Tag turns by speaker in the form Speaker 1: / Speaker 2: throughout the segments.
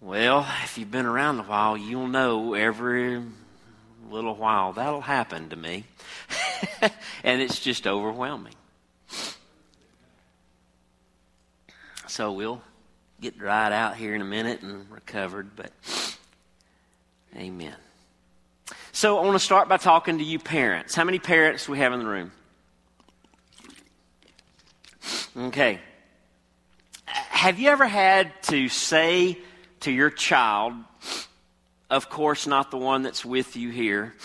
Speaker 1: Well, if you've been around a while, you'll know every little while that'll happen to me. And it's just overwhelming. So we'll get dried out here in a minute and recovered, but amen. So I want to start by talking to you parents. How many parents do we have in the room? Okay. Have you ever had to say to your child, of course not the one that's with you here,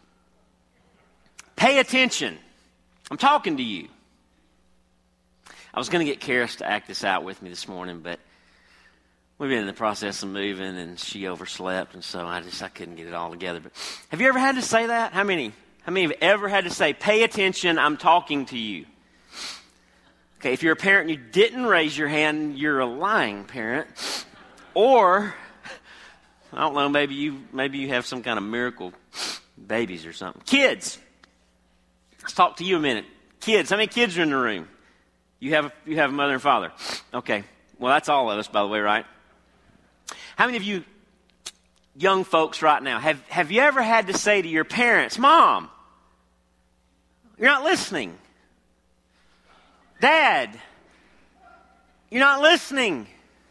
Speaker 1: pay attention, I'm talking to you? I was going to get Karis to act this out with me this morning, but we've been in the process of moving and she overslept, and so I couldn't get it all together. But have you ever had to say that? How many have ever had to say, pay attention, I'm talking to you? Okay, if you're a parent and you didn't raise your hand, you're a lying parent. Or, I don't know, maybe you have some kind of miracle babies or something. Kids, let's talk to you a minute. Kids, how many kids are in the room? You have a mother and father. Okay, well that's all of us, by the way, right? How many of you young folks right now, have you ever had to say to your parents, Mom, you're not listening. Dad, you're not listening.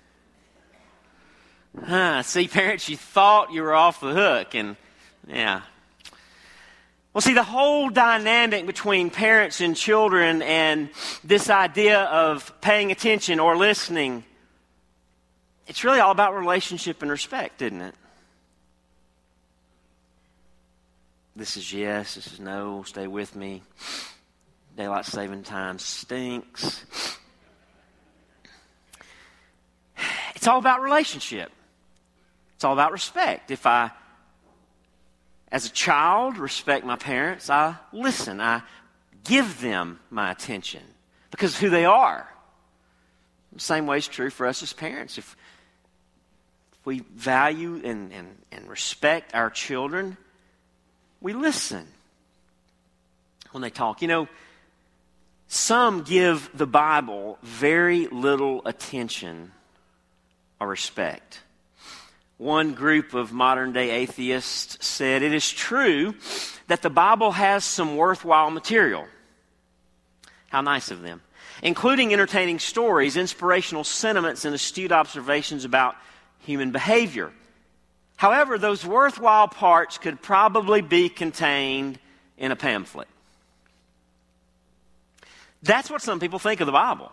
Speaker 1: See, parents, you thought you were off the hook, and yeah. Well, see, the whole dynamic between parents and children and this idea of paying attention or listening, it's really all about relationship and respect, isn't it? This is yes, this is no, stay with me. Daylight saving time stinks. It's all about relationship. It's all about respect. If I, as a child, respect my parents, I listen. I give them my attention because of who they are. The same way is true for us as parents. If we value and respect our children, we listen when they talk. You know, some give the Bible very little attention or respect. One group of modern-day atheists said, it is true that the Bible has some worthwhile material. How nice of them. Including entertaining stories, inspirational sentiments, and astute observations about human behavior. However, those worthwhile parts could probably be contained in a pamphlet. That's what some people think of the Bible.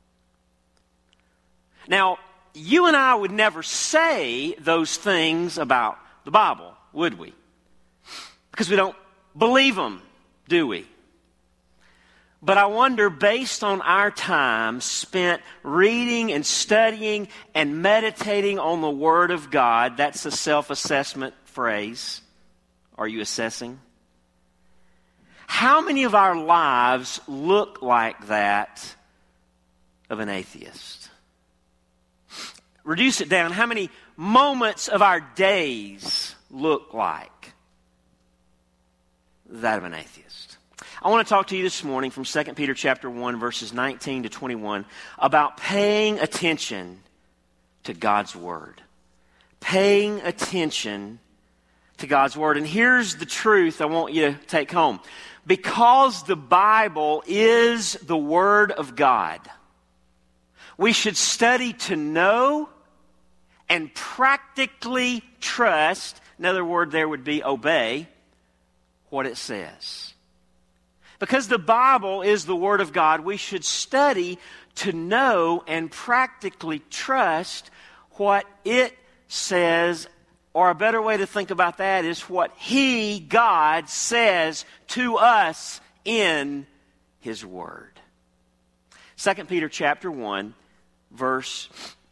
Speaker 1: Now, you and I would never say those things about the Bible, would we? Because we don't believe them, do we? But I wonder, based on our time spent reading and studying and meditating on the Word of God, that's a self-assessment phrase. Are you assessing? How many of our lives look like that of an atheist? Reduce it down. How many moments of our days look like that of an atheist? I want to talk to you this morning from 2 Peter chapter 1, verses 19 to 21, about paying attention to God's Word. Paying attention to God's Word. And here's the truth I want you to take home. Because the Bible is the Word of God, we should study to know and practically trust, another word there would be obey, what it says. Because the Bible is the Word of God, we should study to know and practically trust what it says. Or a better way to think about that is what He, God, says to us in His Word. 2 Peter chapter 1, verse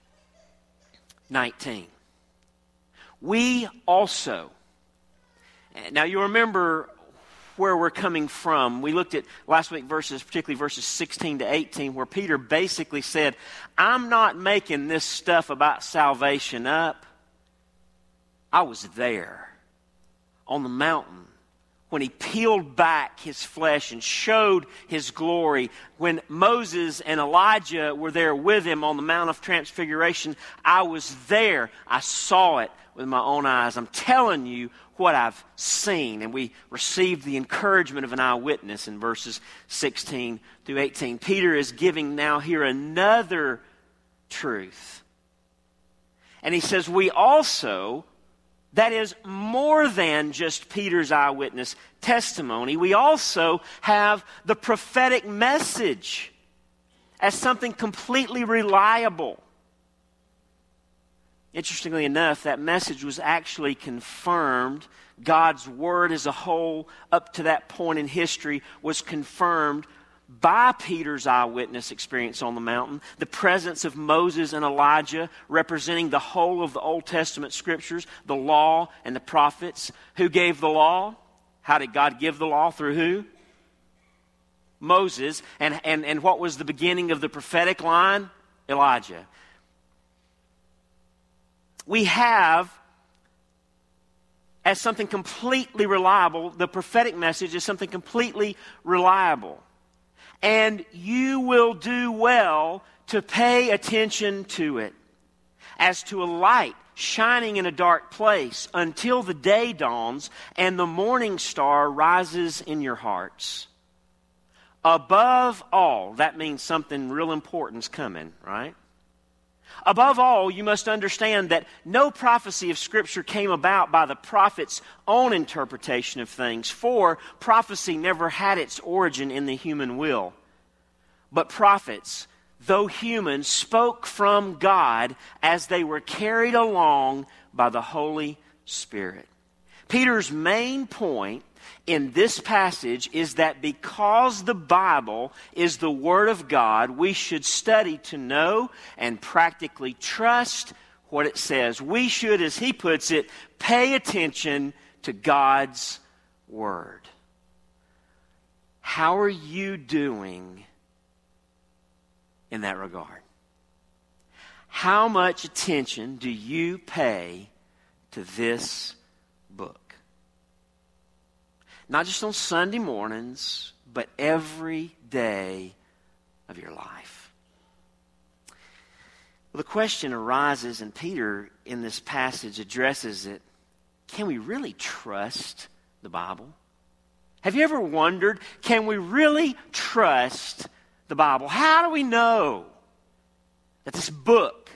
Speaker 1: 19. We also, now you remember where we're coming from. We looked at last week verses, particularly verses 16 to 18, where Peter basically said, I'm not making this stuff about salvation up. I was there on the mountain when he peeled back his flesh and showed his glory. When Moses and Elijah were there with him on the Mount of Transfiguration, I was there. I saw it with my own eyes. I'm telling you what I've seen. And we received the encouragement of an eyewitness in verses 16 through 18. Peter is giving now here another truth. And he says, we also, that is more than just Peter's eyewitness testimony, we also have the prophetic message as something completely reliable. Interestingly enough, that message was actually confirmed. God's word as a whole, up to that point in history, was confirmed by Peter's eyewitness experience on the mountain, the presence of Moses and Elijah representing the whole of the Old Testament scriptures, the law and the prophets. Who gave the law? How did God give the law? Through who? Moses. And what was the beginning of the prophetic line? Elijah. We have, as something completely reliable, the prophetic message is something completely reliable. And you will do well to pay attention to it, as to a light shining in a dark place until the day dawns and the morning star rises in your hearts. Above all, that means something real important's coming, right? Above all, you must understand that no prophecy of Scripture came about by the prophet's own interpretation of things, for prophecy never had its origin in the human will. But prophets, though human, spoke from God as they were carried along by the Holy Spirit. Peter's main point in this passage is that because the Bible is the Word of God, we should study to know and practically trust what it says. We should, as he puts it, pay attention to God's Word. How are you doing in that regard? How much attention do you pay to this book? Not just on Sunday mornings, but every day of your life. Well, the question arises, and Peter in this passage addresses it. Can we really trust the Bible? Have you ever wondered, can we really trust the Bible? How do we know that this book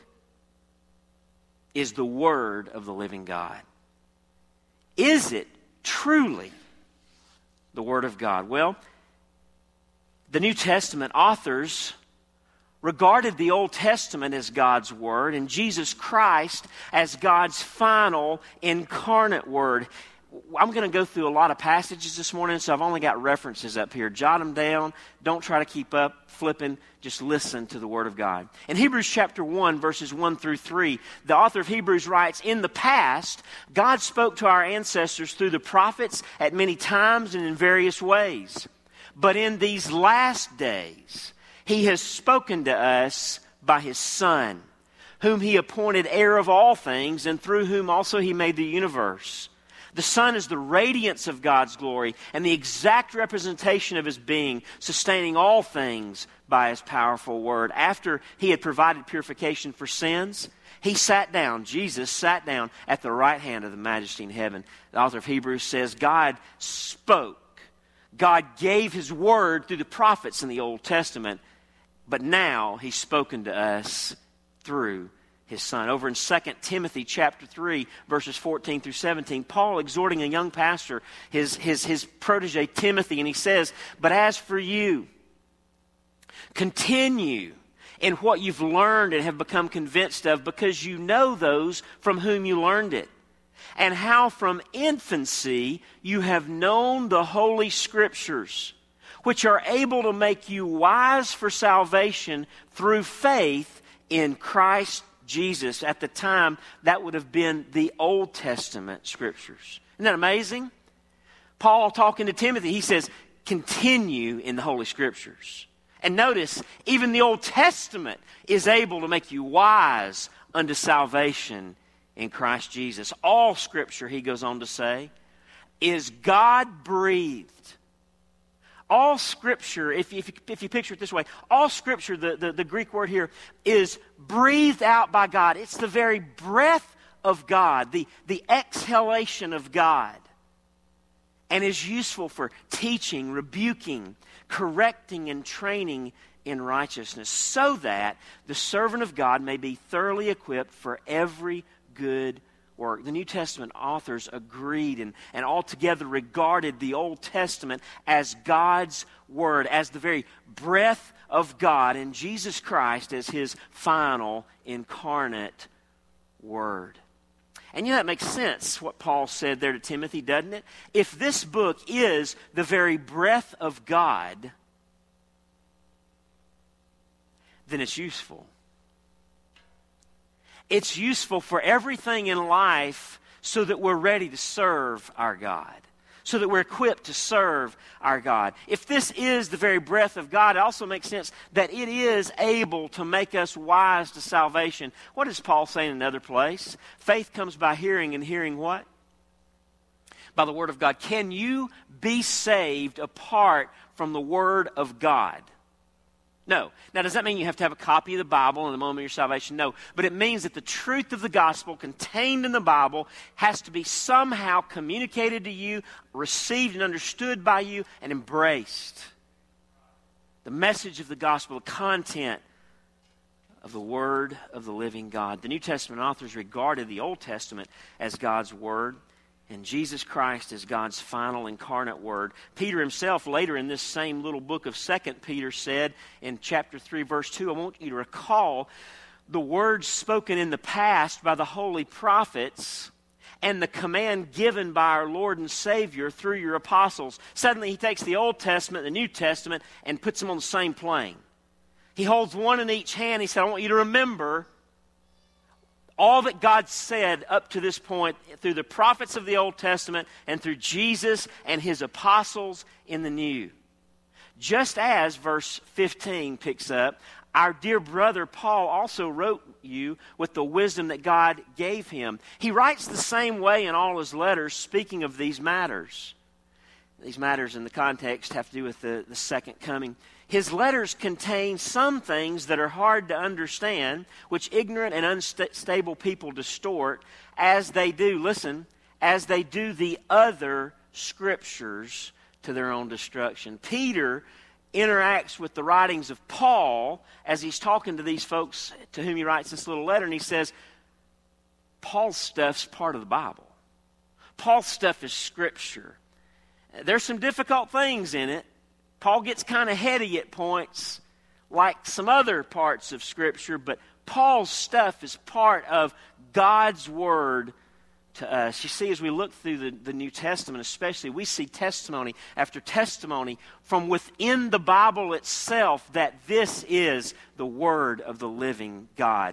Speaker 1: is the Word of the living God? Is it truly the Word of God? Well, the New Testament authors regarded the Old Testament as God's Word and Jesus Christ as God's final incarnate Word. I'm going to go through a lot of passages this morning, so I've only got references up here. Jot them down. Don't try to keep up flipping. Just listen to the Word of God. In Hebrews chapter 1, verses 1 through 3, the author of Hebrews writes, "In the past, God spoke to our ancestors through the prophets at many times and in various ways. But in these last days, He has spoken to us by His Son, whom He appointed heir of all things, and through whom also He made the universe. The Son is the radiance of God's glory and the exact representation of His being, sustaining all things by His powerful word. After He had provided purification for sins, He sat down, Jesus sat down at the right hand of the Majesty in heaven." The author of Hebrews says God spoke. God gave His word through the prophets in the Old Testament, but now He's spoken to us through His Son. Over in 2 Timothy chapter 3, verses 14 through 17, Paul exhorting a young pastor, his protege Timothy, and he says, "But as for you, continue in what you've learned and have become convinced of, because you know those from whom you learned it, and how from infancy you have known the Holy Scriptures, which are able to make you wise for salvation through faith in Christ Jesus." At the time, that would have been the Old Testament Scriptures. Isn't that amazing? Paul talking to Timothy, he says, continue in the Holy Scriptures. And notice, even the Old Testament is able to make you wise unto salvation in Christ Jesus. All Scripture, he goes on to say, is God-breathed. All Scripture, if you picture it this way, all Scripture, the Greek word here, is breathed out by God. It's the very breath of God, the exhalation of God, and is useful for teaching, rebuking, correcting, and training in righteousness, so that the servant of God may be thoroughly equipped for every good work. The New Testament authors agreed and altogether regarded the Old Testament as God's Word, as the very breath of God, and Jesus Christ as His final incarnate Word. And that makes sense, what Paul said there to Timothy, doesn't it? If this book is the very breath of God, then it's useful. It's useful for everything in life so that we're ready to serve our God, so that we're equipped to serve our God. If this is the very breath of God, it also makes sense that it is able to make us wise to salvation. What does Paul say in another place? Faith comes by hearing, and hearing what? By the Word of God. Can you be saved apart from the Word of God? No. Now, does that mean you have to have a copy of the Bible in the moment of your salvation? No. But it means that the truth of the gospel contained in the Bible has to be somehow communicated to you, received and understood by you, and embraced. The message of the gospel, the content of the Word of the living God. The New Testament authors regarded the Old Testament as God's Word, and Jesus Christ is God's final incarnate Word. Peter himself, later in this same little book of 2 Peter, said in chapter 3, verse 2, I want you to recall the words spoken in the past by the holy prophets and the command given by our Lord and Savior through your apostles. Suddenly he takes the Old Testament, the New Testament, and puts them on the same plane. He holds one in each hand. He said, I want you to remember all that God said up to this point through the prophets of the Old Testament and through Jesus and His apostles in the New. Just as verse 15 picks up, our dear brother Paul also wrote you with the wisdom that God gave him. He writes the same way in all his letters, speaking of these matters. These matters in the context have to do with the second coming. His letters contain some things that are hard to understand, which ignorant and unstable people distort, as they do, listen, as they do the other Scriptures to their own destruction. Peter interacts with the writings of Paul as he's talking to these folks to whom he writes this little letter, and he says, Paul's stuff's part of the Bible. Paul's stuff is Scripture. There's some difficult things in it. Paul gets kind of heady at points, like some other parts of Scripture, but Paul's stuff is part of God's Word to us. You see, as we look through the New Testament especially, we see testimony after testimony from within the Bible itself that this is the Word of the living God.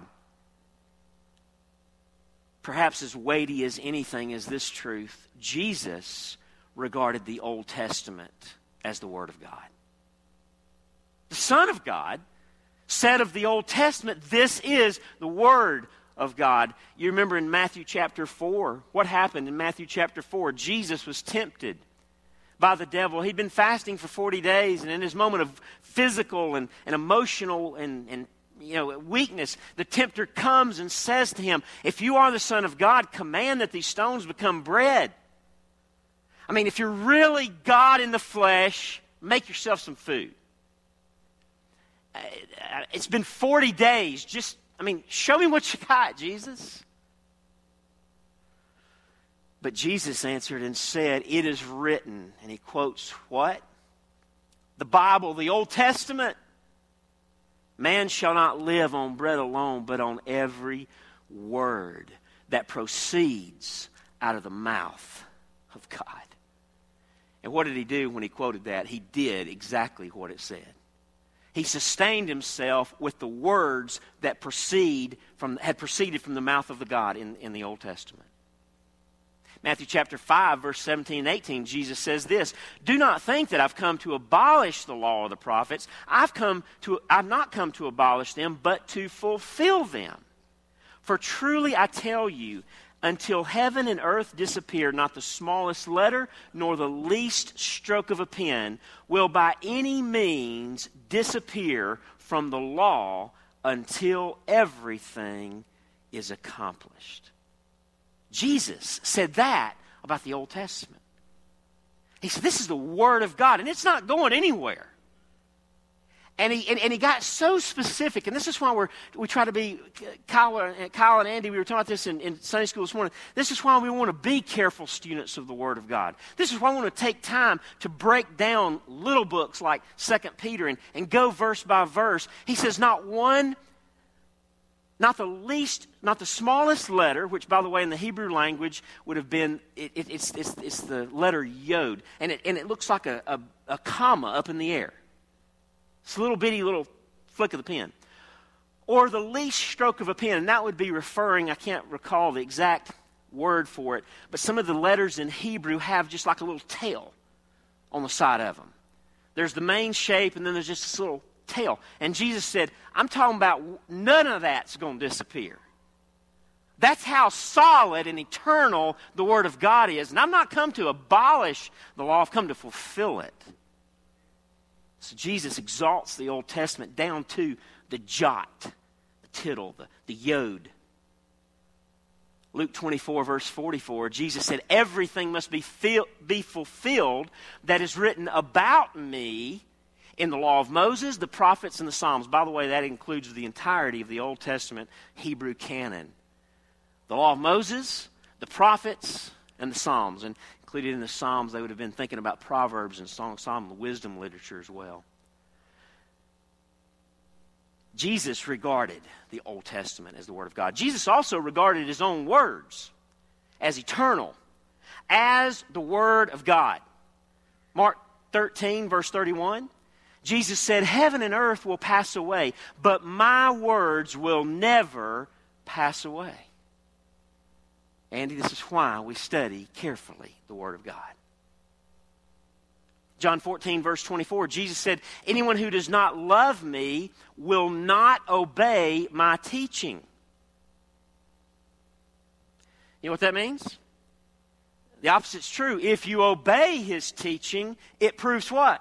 Speaker 1: Perhaps as weighty as anything is this truth: Jesus regarded the Old Testament as the Word of God. The Son of God said of the Old Testament, this is the Word of God. You remember in Matthew chapter 4, what happened in Matthew chapter 4? Jesus was tempted by the devil. He'd been fasting for 40 days, and in his moment of physical and emotional and weakness, the tempter comes and says to him, if you are the Son of God, command that these stones become bread. I mean, if you're really God in the flesh, make yourself some food. It's been 40 days. Show me what you got, Jesus. But Jesus answered and said, it is written, and he quotes what? The Bible, the Old Testament. Man shall not live on bread alone, but on every word that proceeds out of the mouth of God. And what did he do when he quoted that? He did exactly what it said. He sustained himself with the words that had proceeded from the mouth of the God in the Old Testament. Matthew chapter 5, verse 17 and 18, Jesus says this, do not think that I've come to abolish the law of the prophets. I've not come to abolish them, but to fulfill them. For truly I tell you, until heaven and earth disappear, not the smallest letter nor the least stroke of a pen will by any means disappear from the law until everything is accomplished. Jesus said that about the Old Testament. He said, this is the Word of God, and it's not going anywhere. And he got so specific, and this is why we try to be, Kyle and Andy, we were talking about this in Sunday school this morning. This is why we want to be careful students of the Word of God. This is why we want to take time to break down little books like 2 Peter and go verse by verse. He says, not the smallest letter, which, by the way, in the Hebrew language would have been, it's the letter yod, and it looks like a comma up in the air. It's a little bitty little flick of the pen. Or the least stroke of a pen, and that would be referring, I can't recall the exact word for it, but some of the letters in Hebrew have just like a little tail on the side of them. There's the main shape, and then there's just this little tail. And Jesus said, I'm talking about none of that's going to disappear. That's how solid and eternal the Word of God is. And I've not come to abolish the law, I've come to fulfill it. So Jesus exalts the Old Testament down to the jot, the tittle, the yod. Luke 24, verse 44, Jesus said, everything must be fulfilled that is written about me in the law of Moses, the prophets, and the Psalms. By the way, that includes the entirety of the Old Testament Hebrew canon. The law of Moses, the prophets, and the Psalms. And included in the Psalms, they would have been thinking about Proverbs and Song of Wisdom literature as well. Jesus regarded the Old Testament as the Word of God. Jesus also regarded His own words as eternal, as the Word of God. Mark 13, verse 31, Jesus said, heaven and earth will pass away, but my words will never pass away. Andy, this is why we study carefully the Word of God. John 14, verse 24, Jesus said, anyone who does not love me will not obey my teaching. You know what that means? The opposite's true. If you obey His teaching, it proves what?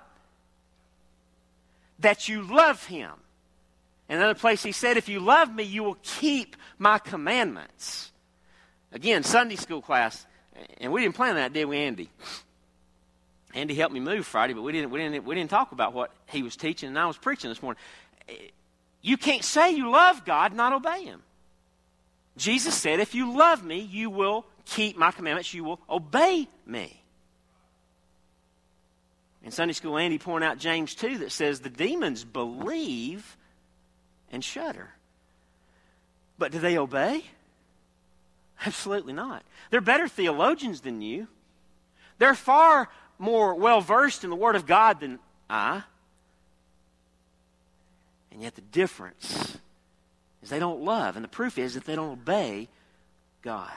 Speaker 1: That you love Him. In another place He said, if you love me, you will keep my commandments. Again, Sunday school class, and we didn't plan that, did we, Andy? Andy helped me move Friday, but we didn't talk about what he was teaching, and I was preaching this morning. You can't say you love God and not obey Him. Jesus said, if you love me, you will keep my commandments, you will obey me. In Sunday school, Andy pointed out James 2 that says the demons believe and shudder. But do they obey? Absolutely not. They're better theologians than you. They're far more well-versed in the Word of God than I. And yet the difference is they don't love. And the proof is that they don't obey God.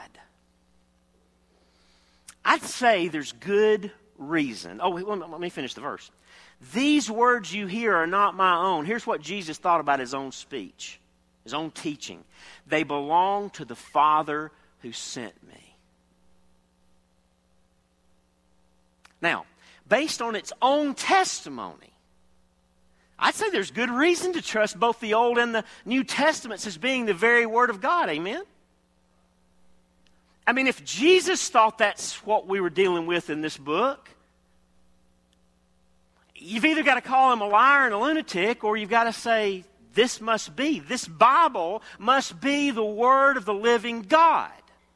Speaker 1: I'd say there's good reason. Oh, let me finish the verse. These words you hear are not my own. Here's what Jesus thought about His own speech, His own teaching. They belong to the Father who sent me. Now, based on its own testimony, I'd say there's good reason to trust both the Old and the New Testaments as being the very Word of God. Amen? I mean, if Jesus thought that's what we were dealing with in this book, you've either got to call Him a liar and a lunatic, or you've got to say, this Bible must be the Word of the living God.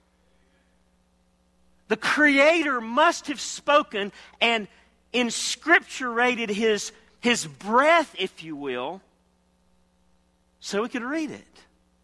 Speaker 1: The Creator must have spoken and inscripturated His breath, if you will, so we could read it.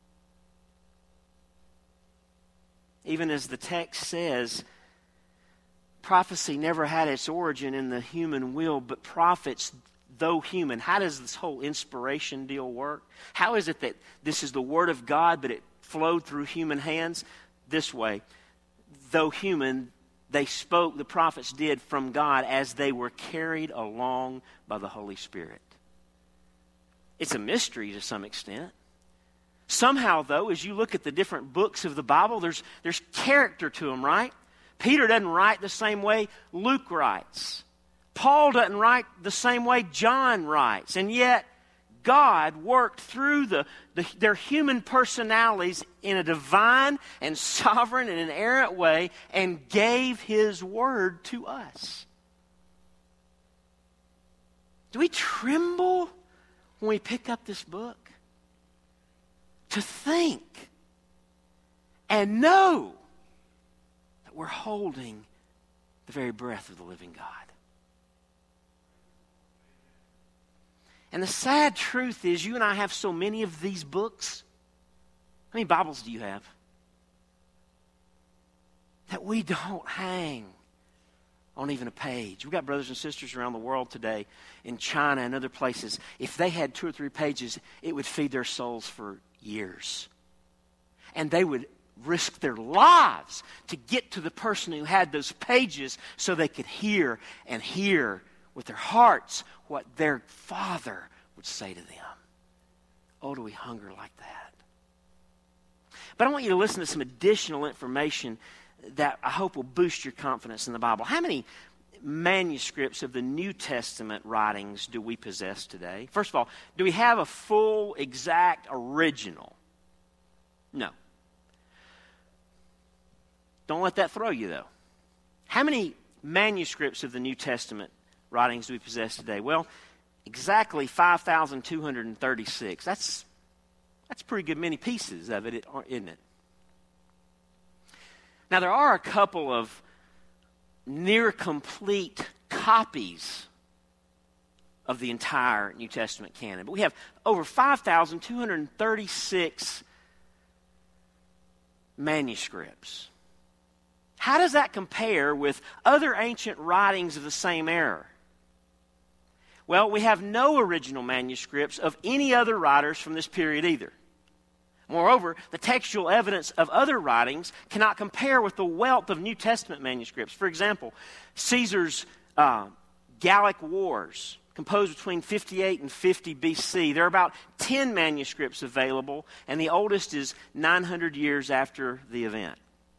Speaker 1: Even as the text says, prophecy never had its origin in the human will, but prophets, though human. How does this whole inspiration deal work? How is it that this is the Word of God, but it flowed through human hands? This way. Though human, they spoke, the prophets did, from God as they were carried along by the Holy Spirit. It's a mystery to some extent. Somehow, though, as you look at the different books of the Bible, there's character to them, right? Peter doesn't write the same way Luke writes. Paul doesn't write the same way John writes. And yet, God worked through their human personalities in a divine and sovereign and inerrant way and gave His Word to us. Do we tremble when we pick up this book? To think and know that we're holding the very breath of the living God. And the sad truth is, you and I have so many of these books. How many Bibles do you have? That we don't hang on even a page. We've got brothers and sisters around the world today, in China and other places. If they had 2 or 3 pages, it would feed their souls for years. And they would risk their lives to get to the person who had those pages so they could hear and hear with their hearts what their Father would say to them. Oh, do we hunger like that? But I want you to listen to some additional information that I hope will boost your confidence in the Bible. How many manuscripts of the New Testament writings do we possess today? First of all, do we have a full, exact original? No. Don't let that throw you, though. How many manuscripts of the New Testament writings do we possess today? Well, exactly 5,236. That's pretty good many pieces of it, isn't it? Now, there are a couple of near complete copies of the entire New Testament canon, but we have over 5,236 manuscripts. How does that compare with other ancient writings of the same era? Well, we have no original manuscripts of any other writers from this period either. Moreover, the textual evidence of other writings cannot compare with the wealth of New Testament manuscripts. For example, Caesar's Gallic Wars, composed between 58 and 50 BC. There are about 10 manuscripts available, and the oldest is 900 years after the event.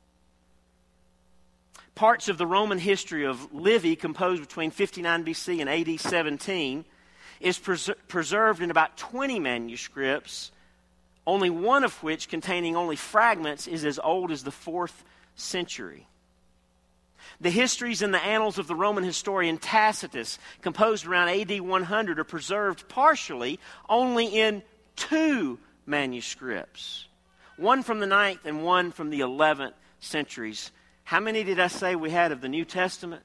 Speaker 1: Parts of the Roman history of Livy, composed between 59 BC and AD 17, is preserved in about 20 manuscripts, only one of which, containing only fragments, is as old as the 4th century. The histories and the annals of the Roman historian Tacitus, composed around AD 100, are preserved partially only in 2 manuscripts, one from the 9th and one from the 11th centuries. How many did I say we had of the New Testament?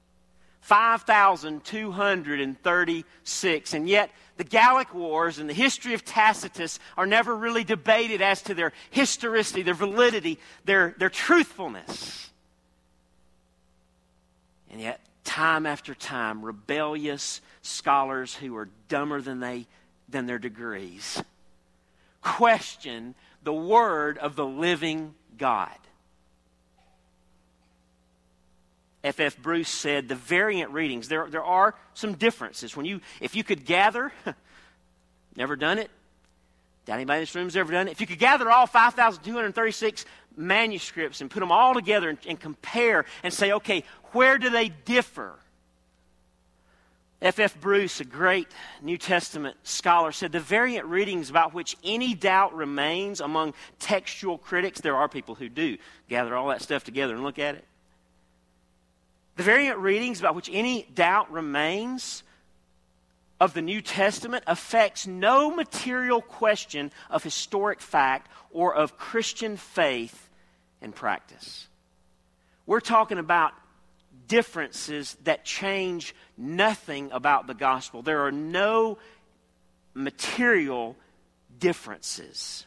Speaker 1: 5,236. And yet, the Gallic Wars and the history of Tacitus are never really debated as to their historicity, their validity, their truthfulness. And yet, time after time, rebellious scholars who are dumber than their degrees question the word of the living God. F.F. Bruce said the variant readings, there are some differences. If you could gather, never done it, doubt anybody in this room has ever done it. If you could gather all 5,236 manuscripts and put them all together and compare and say, okay, where do they differ? F.F. Bruce, a great New Testament scholar, said the variant readings about which any doubt remains among textual critics, there are people who do gather all that stuff together and look at it. The variant readings about which any doubt remains of the New Testament affects no material question of historic fact or of Christian faith and practice. We're talking about differences that change nothing about the gospel. There are no material differences.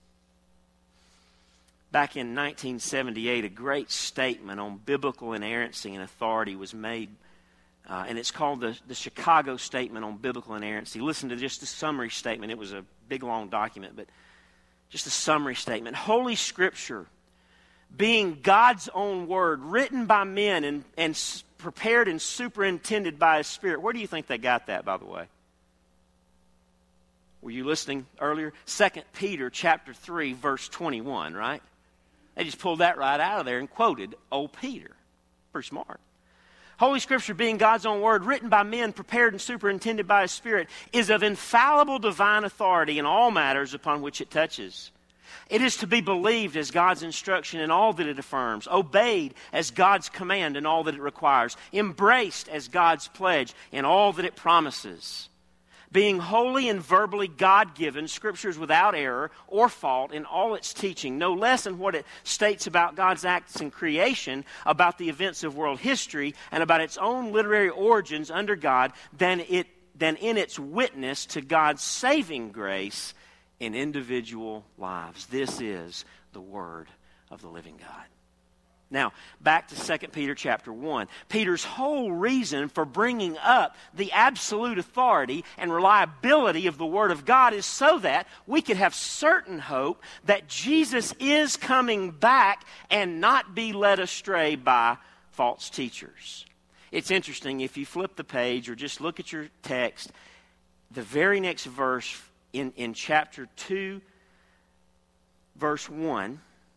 Speaker 1: Back in 1978, a great statement on biblical inerrancy and authority was made, and it's called the Chicago Statement on Biblical Inerrancy. Listen to just the summary statement. It was a big, long document, but just a summary statement. Holy Scripture, being God's own word, written by men and prepared and superintended by His Spirit. Where do you think they got that, by the way? Were you listening earlier? 2 Peter chapter 3, verse 21, right? They just pulled that right out of there and quoted old Peter. Pretty smart. Holy Scripture, being God's own word, written by men, prepared and superintended by His Spirit, is of infallible divine authority in all matters upon which it touches. It is to be believed as God's instruction in all that it affirms, obeyed as God's command in all that it requires, embraced as God's pledge in all that it promises. Being holy and verbally God-given, Scripture is without error or fault in all its teaching, no less in what it states about God's acts in creation, about the events of world history, and about its own literary origins under God than in its witness to God's saving grace in individual lives. This is the Word of the living God. Now, back to 2 Peter chapter 1. Peter's whole reason for bringing up the absolute authority and reliability of the Word of God is so that we could have certain hope that Jesus is coming back and not be led astray by false teachers. It's interesting, if you flip the page or just look at your text, the very next verse in chapter 2, verse 1,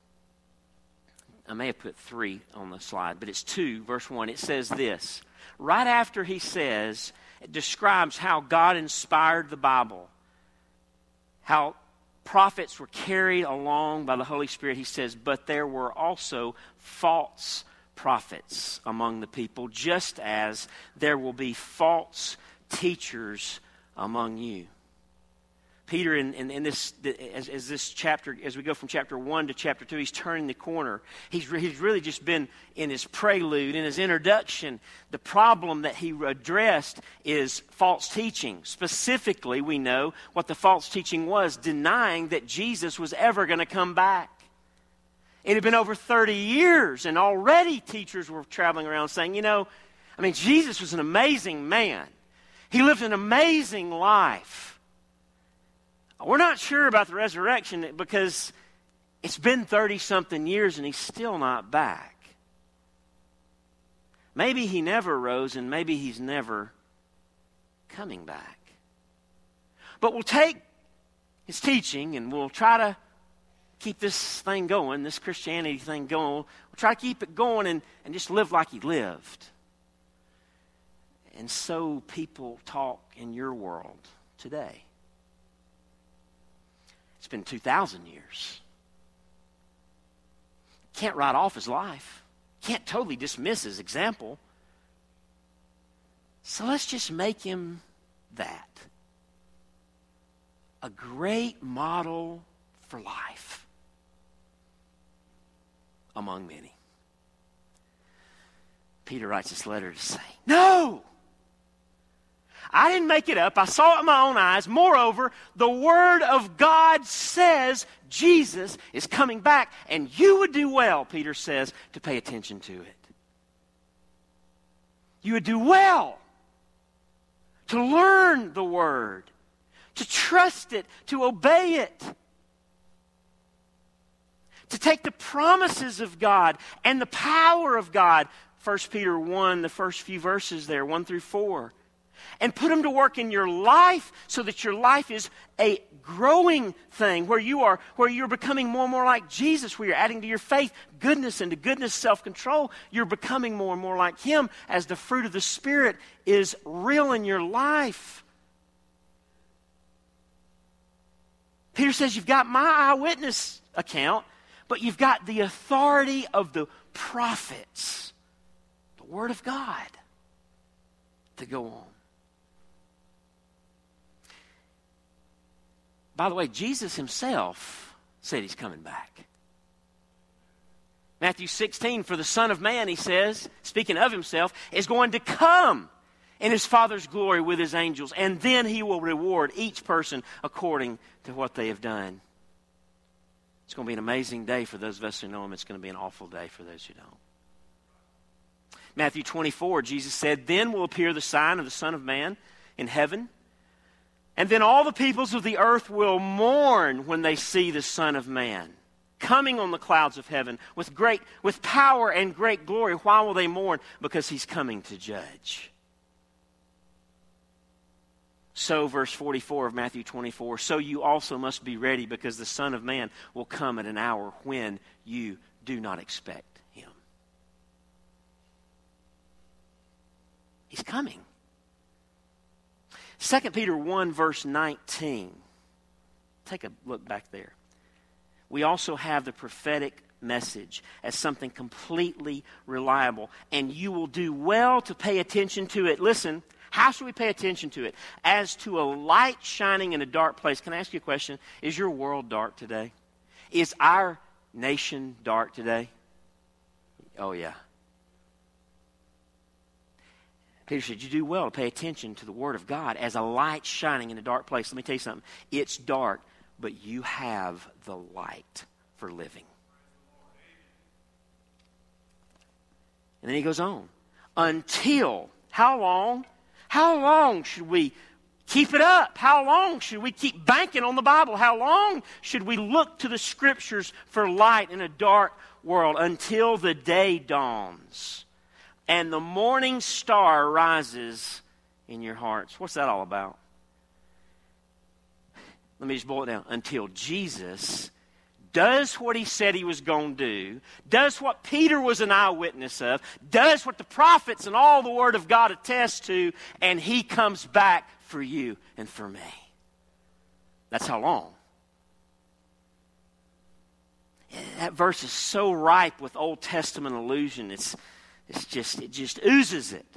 Speaker 1: I may have put 3 on the slide, but it's 2, verse 1. It says this. Right after he says, it describes how God inspired the Bible, how prophets were carried along by the Holy Spirit. He says, but there were also false prophets among the people, just as there will be false teachers among you. Peter, in this, as this chapter, as we go from chapter 1 to chapter 2, he's turning the corner. He's really just been in his prelude, in his introduction. The problem that he addressed is false teaching. Specifically, we know what the false teaching was, denying that Jesus was ever going to come back. It had been over 30 years, and already teachers were traveling around saying, Jesus was an amazing man. He lived an amazing life. We're not sure about the resurrection because it's been 30-something years and he's still not back. Maybe he never rose and maybe he's never coming back. But we'll take his teaching and we'll try to keep this thing going, this Christianity thing going. We'll try to keep it going and just live like he lived. And so people talk in your world today. It's been 2,000 years. Can't write off his life. Can't totally dismiss his example. So let's just make him that. A great model for life among many. Peter writes this letter to say, no! I didn't make it up. I saw it with my own eyes. Moreover, the Word of God says Jesus is coming back, and you would do well, Peter says, to pay attention to it. You would do well to learn the Word, to trust it, to obey it, to take the promises of God and the power of God, 1 Peter 1, the first few verses there, 1 through 4, and put them to work in your life so that your life is a growing thing where you're becoming more and more like Jesus, where you're adding to your faith goodness, and to goodness self-control. You're becoming more and more like Him as the fruit of the Spirit is real in your life. Peter says you've got my eyewitness account, but you've got the authority of the prophets, the Word of God, to go on. By the way, Jesus himself said he's coming back. Matthew 16, for the Son of Man, he says, speaking of himself, is going to come in his Father's glory with his angels, and then he will reward each person according to what they have done. It's going to be an amazing day for those of us who know him. It's going to be an awful day for those who don't. Matthew 24, Jesus said, then will appear the sign of the Son of Man in heaven, and then all the peoples of the earth will mourn when they see the Son of Man coming on the clouds of heaven with power and great glory. Why will they mourn? Because he's coming to judge. So, verse 44 of Matthew 24, so you also must be ready, because the Son of Man will come at an hour when you do not expect him. He's coming. 2 Peter 1, verse 19. Take a look back there. We also have the prophetic message as something completely reliable, and you will do well to pay attention to it. Listen, how should we pay attention to it? As to a light shining in a dark place. Can I ask you a question? Is your world dark today? Is our nation dark today? Oh, yeah. Peter said, you do well to pay attention to the Word of God as a light shining in a dark place. Let me tell you something. It's dark, but you have the light for living. And then he goes on. Until, how long? How long should we keep it up? How long should we keep banking on the Bible? How long should we look to the Scriptures for light in a dark world? Until the day dawns and the morning star rises in your hearts. What's that all about? Let me just boil it down. Until Jesus does what he said he was going to do, does what Peter was an eyewitness of, does what the prophets and all the Word of God attest to, and he comes back for you and for me. That's how long. That verse is so ripe with Old Testament allusion. It just oozes it.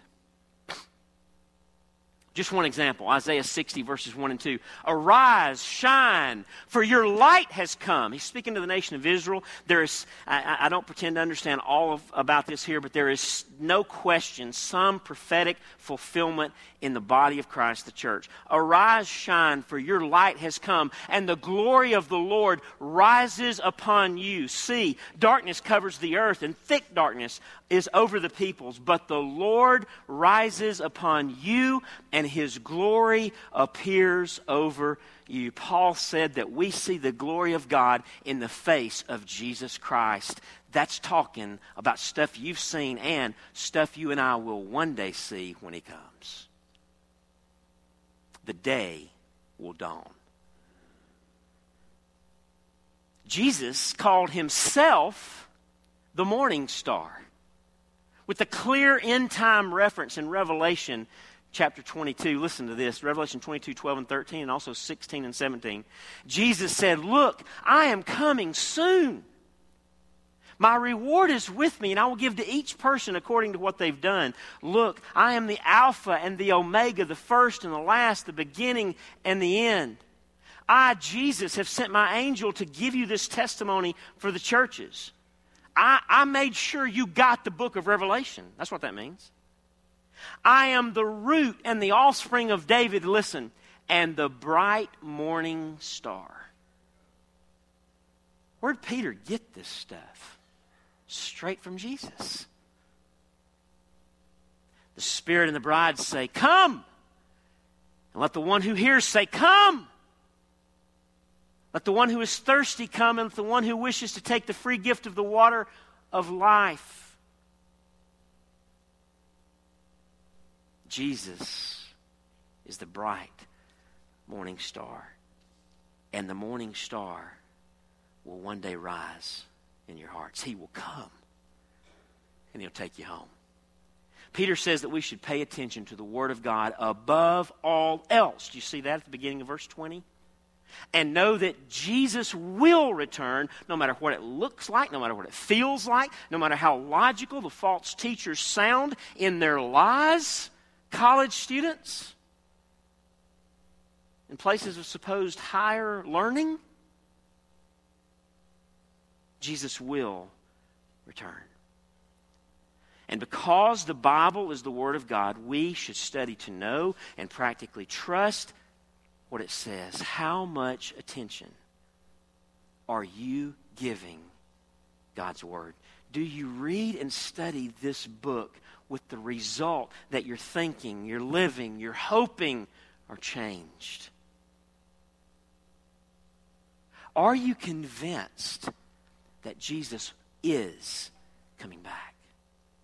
Speaker 1: Just one example, Isaiah 60, verses 1 and 2. Arise, shine, for your light has come. He's speaking to the nation of Israel. There is, I don't pretend to understand all about this here, but there is no question some prophetic fulfillment in the body of Christ, the church. Arise, shine, for your light has come, and the glory of the Lord rises upon you. See, darkness covers the earth, and thick darkness is over the peoples, but the Lord rises upon you, and his glory appears over you. Paul said that we see the glory of God in the face of Jesus Christ. That's talking about stuff you've seen and stuff you and I will one day see when he comes. The day will dawn. Jesus called himself the morning star, with a clear end-time reference in Revelation chapter 22. Listen to this. Revelation 22, 12 and 13, and also 16 and 17. Jesus said, look, I am coming soon. My reward is with me, and I will give to each person according to what they've done. Look, I am the Alpha and the Omega, the first and the last, the beginning and the end. I, Jesus, have sent my angel to give you this testimony for the churches. I made sure you got the book of Revelation. That's what that means. I am the root and the offspring of David, listen, and the bright morning star. Where'd Peter get this stuff? Straight from Jesus. The Spirit and the bride say, come. And let the one who hears say, come. Let the one who is thirsty come, and let the one who wishes to take the free gift of the water of life. Jesus is the bright morning star. And the morning star will one day rise in your hearts. He will come, and he'll take you home. Peter says that we should pay attention to the Word of God above all else. Do you see that at the beginning of verse 20? And know that Jesus will return, no matter what it looks like, no matter what it feels like, no matter how logical the false teachers sound in their lies. College students, in places of supposed higher learning, Jesus will return. And because the Bible is the Word of God, we should study to know and practically trust what it says. How much attention are you giving God's Word? Do you read and study this book with the result that your thinking, your living, your hoping are changed? Are you convinced that Jesus is coming back?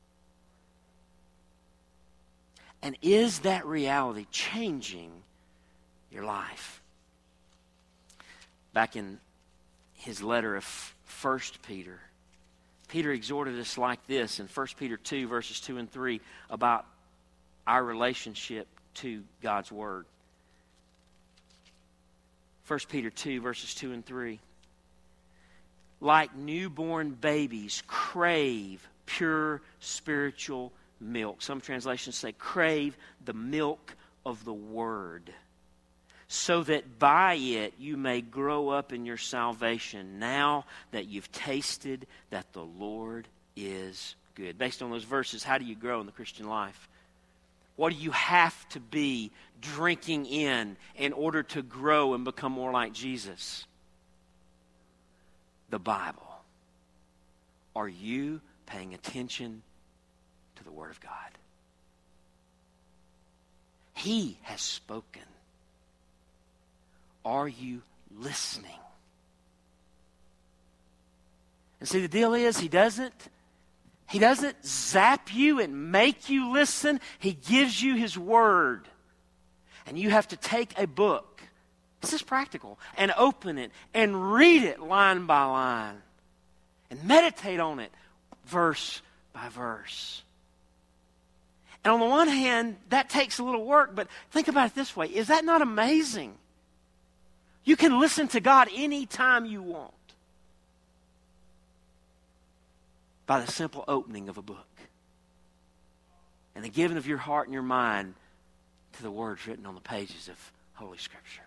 Speaker 1: And is that reality changing your life. Back in his letter of 1 Peter, Peter exhorted us like this in 1 Peter 2, verses 2 and 3, about our relationship to God's Word. 1 Peter 2, verses 2 and 3. Like newborn babies, crave pure spiritual milk. Some translations say crave the milk of the Word, so that by it you may grow up in your salvation, now that you've tasted that the Lord is good. Based on those verses, how do you grow in the Christian life? What do you have to be drinking in order to grow and become more like Jesus? The Bible. Are you paying attention to the Word of God? He has spoken. Are you listening? And see, the deal is, He doesn't zap you and make you listen. He gives you His Word. And you have to take a book, this is practical, and open it and read it line by line. And meditate on it verse by verse. And on the one hand, that takes a little work, but think about it this way. Is that not amazing? You can listen to God anytime you want by the simple opening of a book and the giving of your heart and your mind to the words written on the pages of Holy Scripture.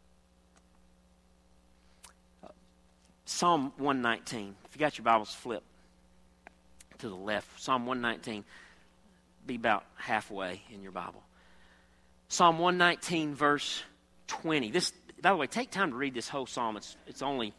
Speaker 1: Psalm 119. If you got your Bibles, flip to the left. Psalm 119. Be about halfway in your Bible. Psalm 119, verse 20. This, by the way, take time to read this whole psalm. It's only,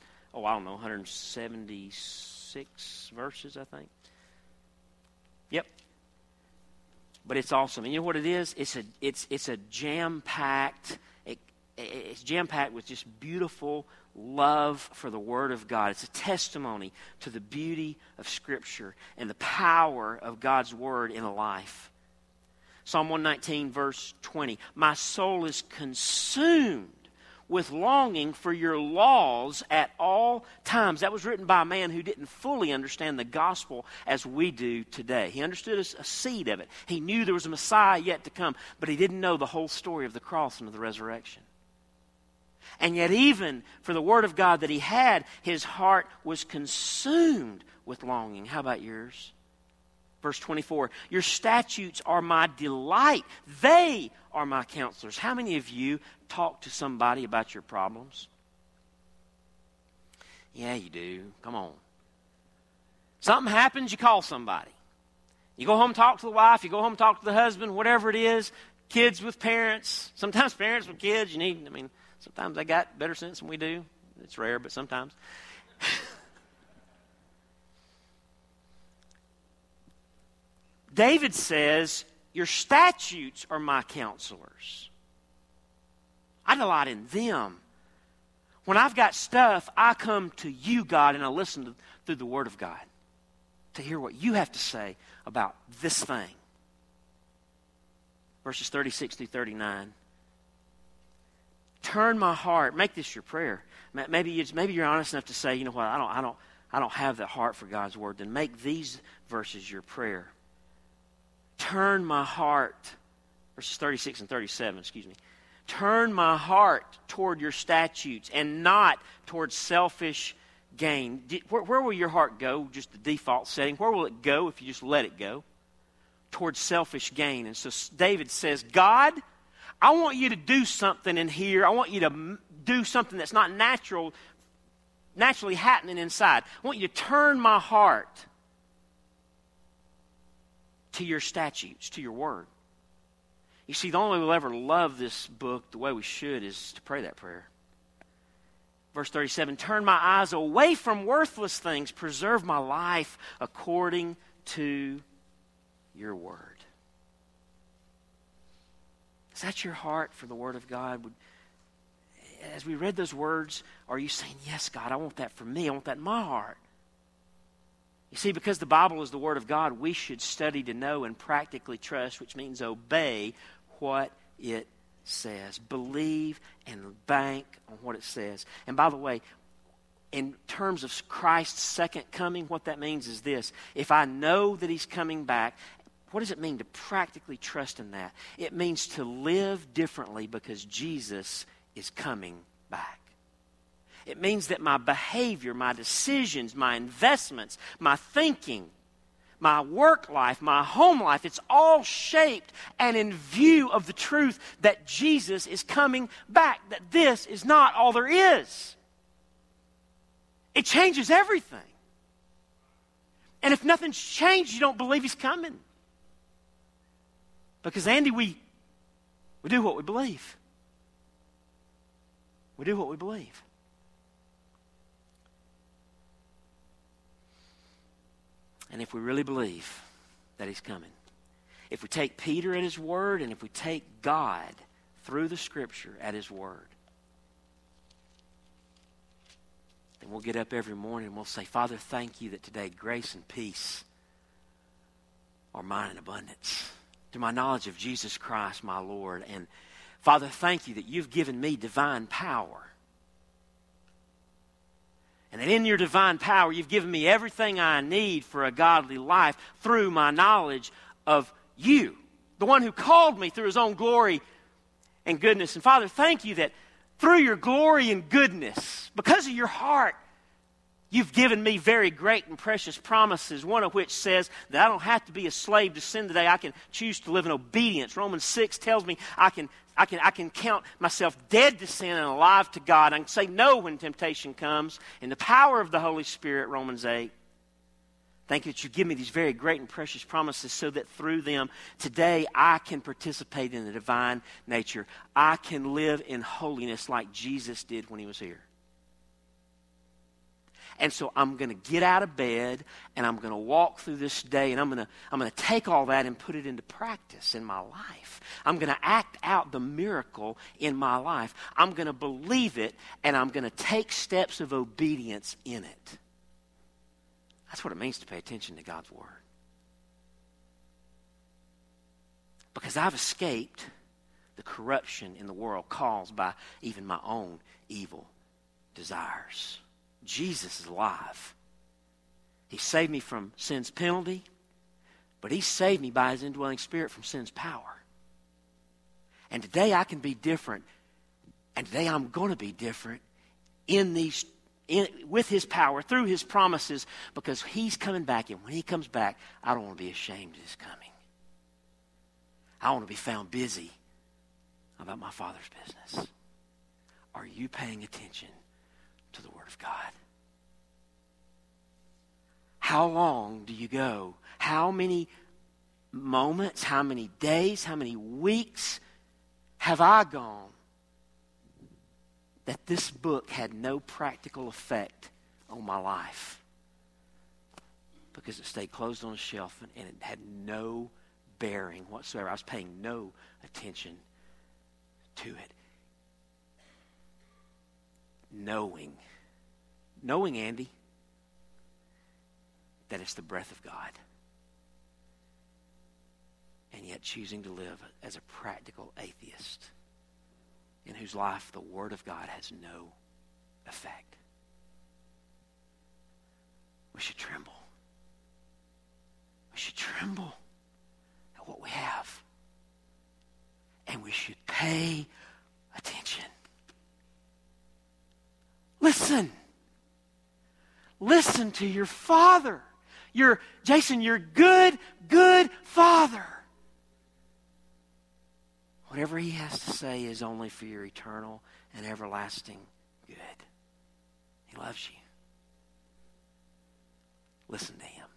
Speaker 1: 176 verses, I think. Yep. But it's awesome. And you know what it is? It's a jam-packed. It's jam-packed with just beautiful love for the Word of God. It's a testimony to the beauty of Scripture and the power of God's Word in a life. Psalm 119, verse 20. My soul is consumed with longing for your laws at all times. That was written by a man who didn't fully understand the gospel as we do today. He understood a seed of it. He knew there was a Messiah yet to come, but he didn't know the whole story of the cross and of the resurrection. And yet even for the Word of God that he had, his heart was consumed with longing. How about yours? Verse 24, your statutes are my delight. They are my counselors. How many of you talk to somebody about your problems? Yeah, you do. Come on. Something happens, you call somebody. You go home, talk to the wife. You go home, talk to the husband, whatever it is. Kids with parents. Sometimes parents with kids. Sometimes they got better sense than we do. It's rare, but sometimes. David says, your statutes are my counselors. I delight in them. When I've got stuff, I come to you, God, and I listen through the Word of God to hear what you have to say about this thing. Verses 36 through 39. Turn my heart. Make this your prayer. Maybe you're honest enough to say, you know what, I don't have the heart for God's Word. Then make these verses your prayer. Turn my heart. Verses 36 and 37, Turn my heart toward your statutes and not toward selfish gain. Where will your heart go? Just the default setting. Where will it go if you just let it go? Towards selfish gain. And so David says, God, I want you to do something in here. I want you to do something that's not naturally happening inside. I want you to turn my heart to your statutes, to your Word. You see, the only way we'll ever love this book the way we should is to pray that prayer. Verse 37, turn my eyes away from worthless things. Preserve my life according to your Word. Is that your heart for the Word of God? As we read those words, are you saying, yes, God, I want that for me. I want that in my heart. You see, because the Bible is the Word of God, we should study to know and practically trust, which means obey what it says. Believe and bank on what it says. And by the way, in terms of Christ's second coming, what that means is this. If I know that He's coming back, what does it mean to practically trust in that? It means to live differently because Jesus is coming back. It means that my behavior, my decisions, my investments, my thinking, my work life, my home life, it's all shaped and in view of the truth that Jesus is coming back, that this is not all there is. It changes everything. And if nothing's changed, you don't believe He's coming. Because, Andy, we do what we believe. We do what we believe. And if we really believe that He's coming, if we take Peter at his word, and if we take God through the Scripture at His word, then we'll get up every morning and we'll say, Father, thank You that today grace and peace are mine in abundance. To my knowledge of Jesus Christ, my Lord. And Father, thank You that You've given me divine power. And that in Your divine power, You've given me everything I need for a godly life through my knowledge of You, the one who called me through His own glory and goodness. And Father, thank You that through Your glory and goodness, because of Your heart, You've given me very great and precious promises, one of which says that I don't have to be a slave to sin today. I can choose to live in obedience. Romans 6 tells me I can count myself dead to sin and alive to God. I can say no when temptation comes. In the power of the Holy Spirit, Romans 8. Thank You that You give me these very great and precious promises so that through them today I can participate in the divine nature. I can live in holiness like Jesus did when He was here. And so I'm going to get out of bed and I'm going to walk through this day and I'm going to take all that and put it into practice in my life. I'm going to act out the miracle in my life. I'm going to believe it and I'm going to take steps of obedience in it. That's what it means to pay attention to God's Word. Because I've escaped the corruption in the world caused by even my own evil desires. Jesus is alive. He saved me from sin's penalty, but He saved me by His indwelling Spirit from sin's power. And today I can be different, and today I'm going to be different with His power, through His promises, because He's coming back, and when He comes back, I don't want to be ashamed of His coming. I want to be found busy about my Father's business. Are you paying attention to the Word of God? How long do you go? How many moments, how many days, how many weeks have I gone that this book had no practical effect on my life? Because it stayed closed on a shelf and it had no bearing whatsoever. I was paying no attention to it. Knowing, Andy, that it's the breath of God. And yet choosing to live as a practical atheist in whose life the Word of God has no effect. We should tremble. We should tremble at what we have. And we should pay attention. Listen. Listen to your Father. Jason, your good Father. Whatever He has to say is only for your eternal and everlasting good. He loves you. Listen to Him.